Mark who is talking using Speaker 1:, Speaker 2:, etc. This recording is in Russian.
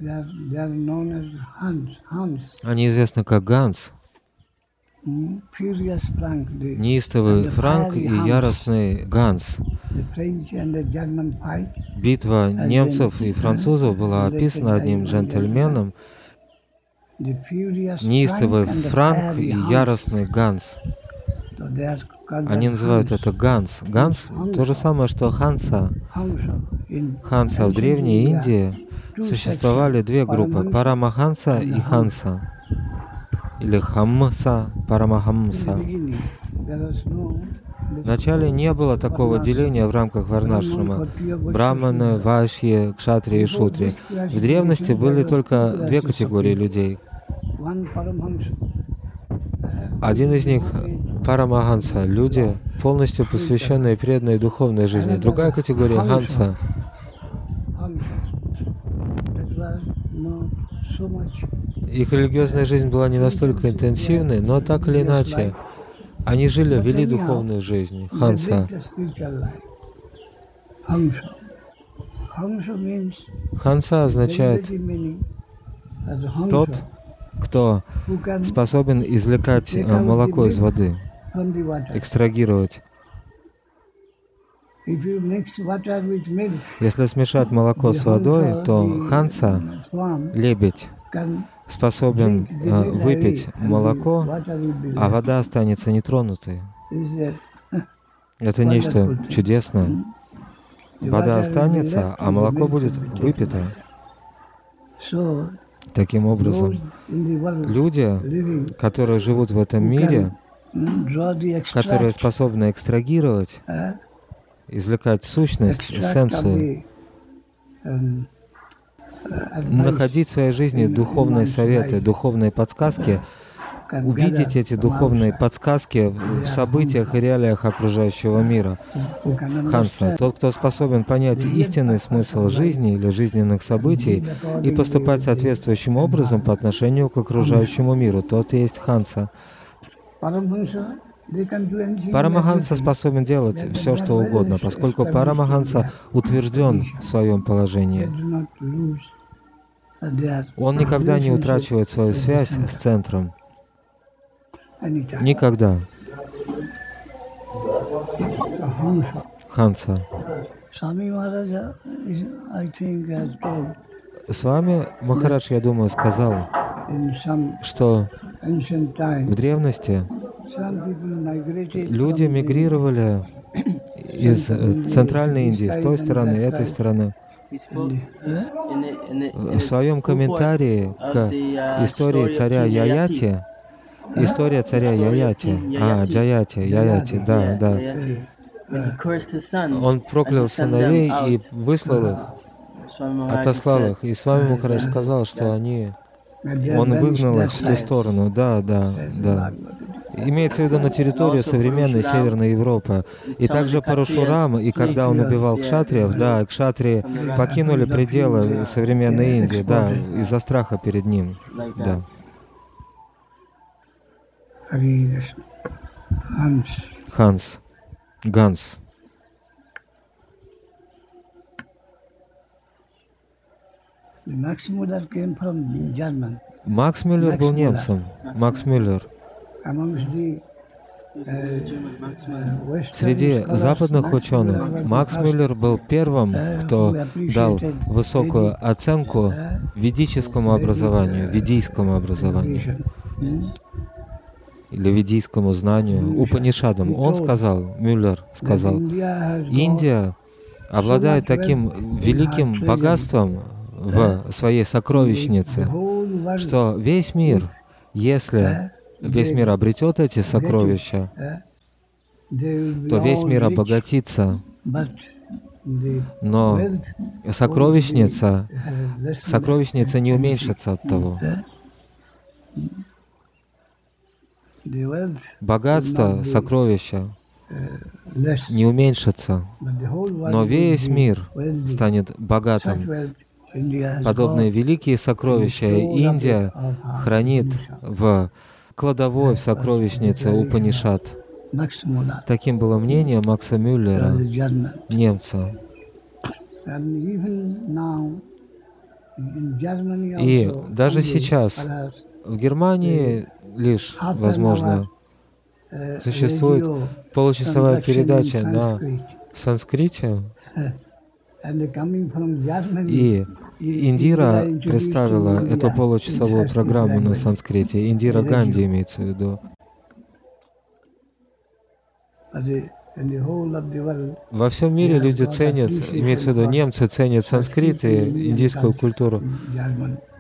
Speaker 1: Они известны как Ганс, неистовый Франк и яростный Ганс. Битва немцев и французов была описана одним джентльменом. Неистовый Франк и яростный Ганс. Они называют это Ганс. Ганс — то же самое, что Ханса. Ханса в Древней Индии существовали две группы — Парамаханса и Ханса. Или Хамса, Парамахамса. Вначале не было такого деления в рамках варнашрама. Брахманы, вайшьи, кшатрии и шудри. В древности были только две категории людей. Один из них — Парамаханса, люди, полностью посвященные преданной духовной жизни. Другая категория — Ханса. Их религиозная жизнь была не настолько интенсивной, но так или иначе, они вели духовную жизнь. Ханса. Ханса означает тот, кто способен извлекать молоко из воды, экстрагировать. Если смешать молоко с водой, то Ханса, лебедь, способен выпить молоко, а вода останется нетронутой. Это нечто чудесное. Вода останется, а молоко будет выпито. Таким образом, люди, которые живут в этом мире, которые способны экстрагировать, извлекать сущность, эссенцию, находить в своей жизни духовные советы, духовные подсказки, увидеть эти духовные подсказки в событиях и реалиях окружающего мира. Ханса — тот, кто способен понять истинный смысл жизни или жизненных событий и поступать соответствующим образом по отношению к окружающему миру. Тот и есть Ханса. Парамаханса способен делать все, что угодно, поскольку Парамаханса утвержден в своем положении. Он никогда не утрачивает свою связь с центром. Никогда. Ханса. С вами Махарадж, я думаю, сказал, что в древности люди мигрировали из Центральной Индии, с той стороны, этой стороны. В своем комментарии к истории царя Яяти, Джаяти, да. Он проклял сыновей и выслал их, отослал их. И с вами Махарадж сказал, что он выгнал их в ту сторону. Да. Имеется в виду на территорию современной Северной Европы. И также Парашурам, и когда он убивал кшатриев, да, кшатрии покинули пределы современной Индии, да, из-за страха перед ним, да. Ганс. Макс Мюллер был немцем. Макс Мюллер. Среди западных ученых Макс Мюллер был первым, кто дал высокую оценку ведическому образованию, ведийскому образованию или ведийскому знанию, Упанишадам. Он сказал, Мюллер сказал, Индия обладает таким великим богатством в своей сокровищнице, что весь мир, если весь мир обретет эти сокровища, то весь мир обогатится. Но сокровищница не уменьшится от того. Богатство, сокровища не уменьшится, но весь мир станет богатым. Подобные великие сокровища Индия хранит в кладовой, в сокровищнице Упанишад. Таким было мнение Макса Мюллера, немца. И даже сейчас в Германии лишь, возможно, существует получасовая передача на санскрите, и Индира представила эту получасовую программу на санскрите. Индира Ганди имеется в виду. Во всем мире люди ценят, имеется в виду немцы ценят санскрит и индийскую культуру.